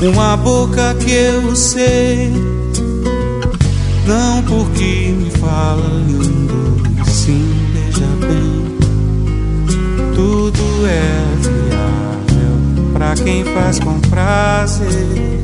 Uma boca que eu sei, não porque me fala lindo, e sim beija bem. Tudo é viável pra quem faz com prazer.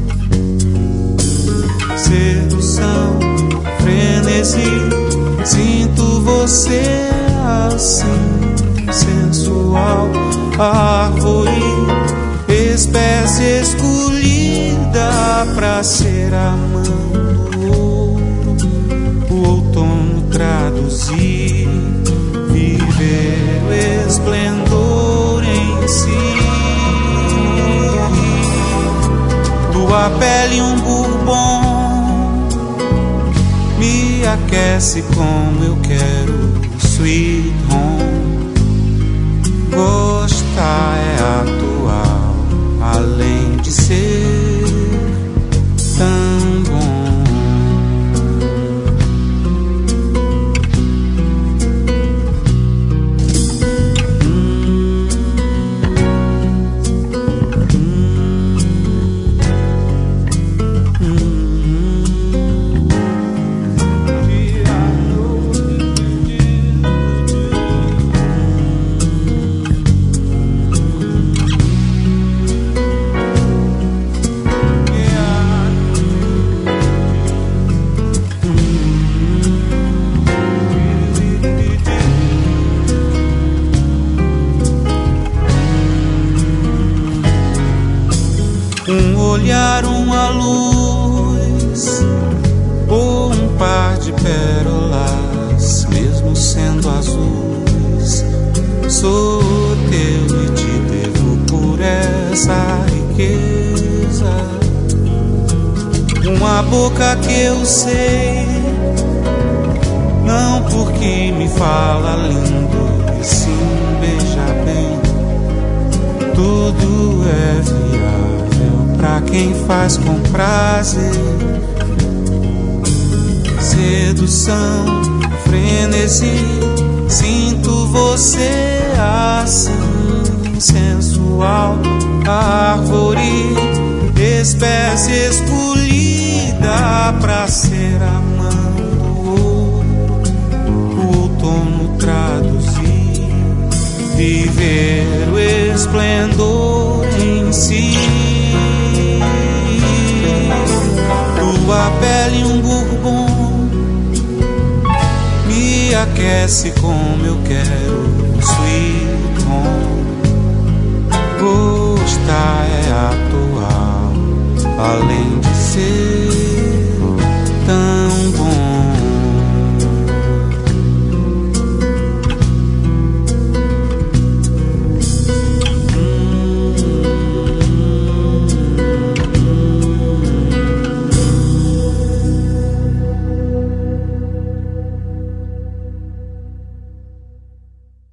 Sedução, frenesi, sinto você assim, sensual, árvore, espécie escolhida pra ser a mão do ouro, o outono traduzir, viver o esplendor em si. Tua pele um bourbon me aquece como eu quero, sweet home. Gostar é atual, além de ser tão bom. Um olhar, uma luz, ou um par de pérolas, mesmo sendo azuis, sou teu e te devo por essa riqueza. Uma boca que eu sei, não porque me fala lindo, e sim beija bem. Tudo é viável pra quem faz com prazer. Sedução, frenesi, sinto você assim, sensual, árvore, espécie escolhida pra ser a mão do ouro, o outono traduzir, viver o esplendor em si. Tua pele um bourbon me aquece como eu quero, sweet home. Gostar é atual, além de ser